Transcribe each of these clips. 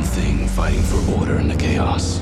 thing fighting for order in the chaos.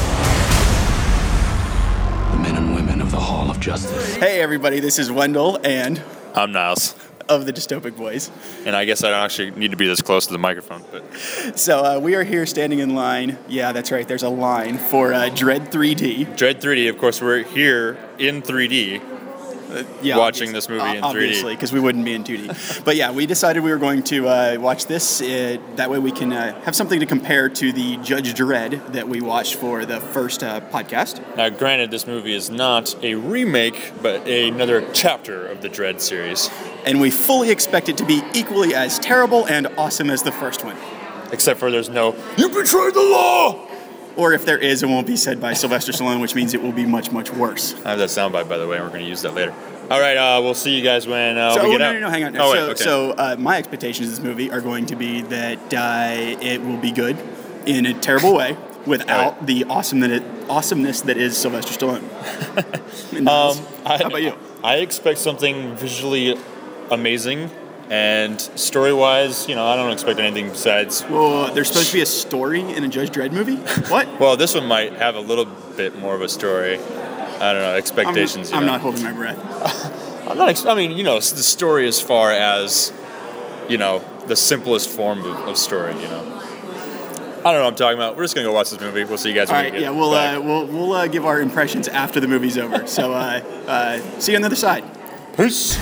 The men and women of the Hall of Justice. Hey everybody, this is Wendell and I'm Niles. of the Dystopic Boys. And I guess I don't actually need to be this close to the microphone, but... So we are here standing in line. Yeah, that's right, there's a line for Dredd 3D. Dredd 3D, of course, we're here in 3D. Watching this movie in 3D. Obviously, because we wouldn't be in 2D. But yeah, we decided we were going to watch this. That way we can have something to compare to the Judge Dredd that we watched for the first podcast. Now, granted, this movie is not a remake, but another chapter of the Dredd series. And we fully expect it to be equally as terrible and awesome as the first one. Except for there's no, "You betrayed the law!" Or if there is, it won't be said by Sylvester Stallone, which means it will be much, much worse. I have that soundbite, by the way, and we're going to use that later. All right, we'll see you guys when we get out. No, hang on. Oh, wait, okay. So my expectations of this movie are going to be that it will be good in a terrible way without the awesomeness that is Sylvester Stallone. How about you? I expect something visually amazing. And story-wise, I don't expect anything besides... Well, there's supposed to be a story in a Judge Dredd movie? What? Well, this one might have a little bit more of a story. I don't know, expectations. I'm not holding my breath. the story as far as, the simplest form of story, I don't know what I'm talking about. We're just going to go watch this movie. We'll see you guys when we get back. We'll give our impressions after the movie's over. So, see you on the other side. Peace.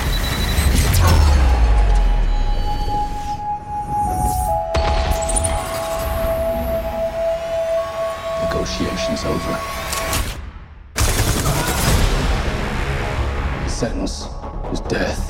Negotiations over. The sentence is death.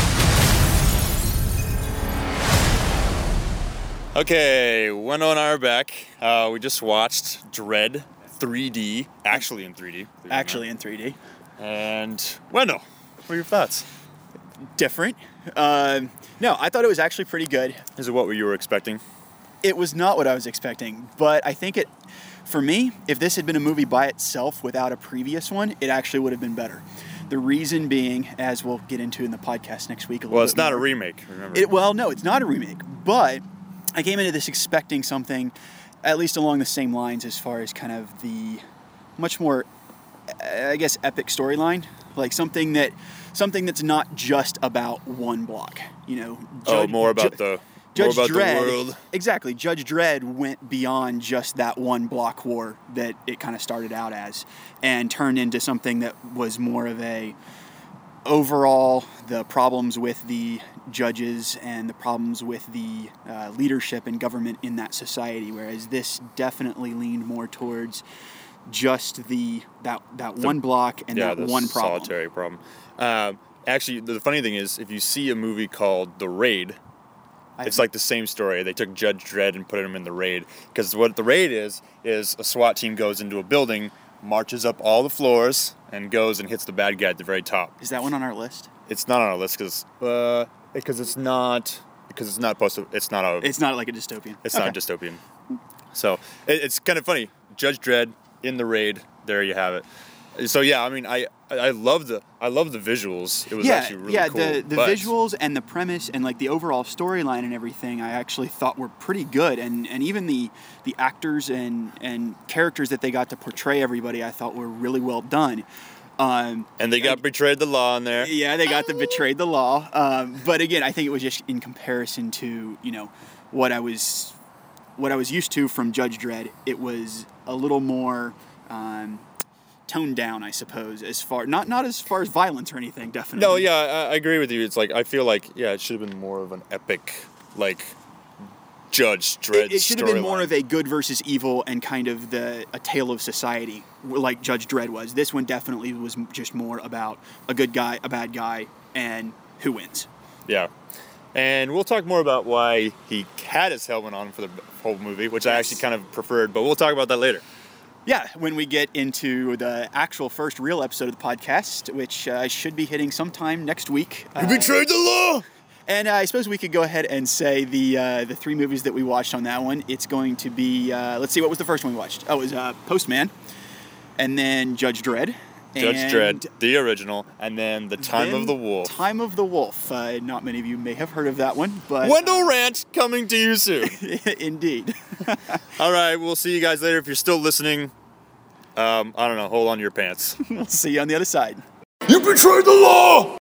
Okay, Wendell and I are back. We just watched Dredd 3D, actually in 3D. Actually in 3D. And Wendell, what are your thoughts? Different. No, I thought it was actually pretty good. Is it what you were expecting? It was not what I was expecting, but I think for me, if this had been a movie by itself without a previous one, it actually would have been better. The reason being, as we'll get into in the podcast next week. Well, it's not a remake, remember? No, it's not a remake, but I came into this expecting something at least along the same lines as far as kind of the much more, I guess, epic storyline. Like something that's not just about one block, more about the world. Exactly. Judge Dredd went beyond just that one block war that it kind of started out as and turned into something that was more of a overall the problems with the judges and the problems with the leadership and government in that society, whereas this definitely leaned more towards just that one block and that one problem. Solitary problem. Actually, the funny thing is, if you see a movie called The Raid, it's like the same story. They took Judge Dredd and put him in The Raid. Because what The Raid is a SWAT team goes into a building, marches up all the floors, and goes and hits the bad guy at the very top. Is that one on our list? It's not on our list because it's not It's not like a dystopian. It's not a dystopian. So it's kind of funny. Judge Dredd in The Raid. There you have it. So yeah, I love the visuals. It was actually really cool. The visuals and the premise and like the overall storyline and everything I actually thought were pretty good, and even the actors and characters that they got to portray everybody I thought were really well done. And they got betrayed the law in there. Yeah, they got the betrayed the law. But again, I think it was just in comparison to what I was used to from Judge Dredd. It was a little more toned down, I suppose, as far not as far as violence or anything, definitely. No, yeah, I agree with you. It's like I feel like it should have been more of an epic Judge Dredd. It should have been more of a good versus evil and kind of a tale of society, like Judge Dredd was. This one definitely was just more about a good guy, a bad guy, and who wins. Yeah. And we'll talk more about why he had his helmet on for the whole movie, which I actually kind of preferred, but we'll talk about that later. Yeah, when we get into the actual first real episode of the podcast, which should be hitting sometime next week. You betrayed the law! And I suppose we could go ahead and say the three movies that we watched on that one. It's going to be, let's see, what was the first one we watched? Oh, it was Postman, and then Judge Dredd, Judge Dredd, the original, and then The Time of the Wolf. Time of the Wolf. Not many of you may have heard of that one, but... Wendell Ranch coming to you soon. Indeed. All right, we'll see you guys later. If you're still listening, I don't know, hold on to your pants. We'll see you on the other side. You betrayed the law!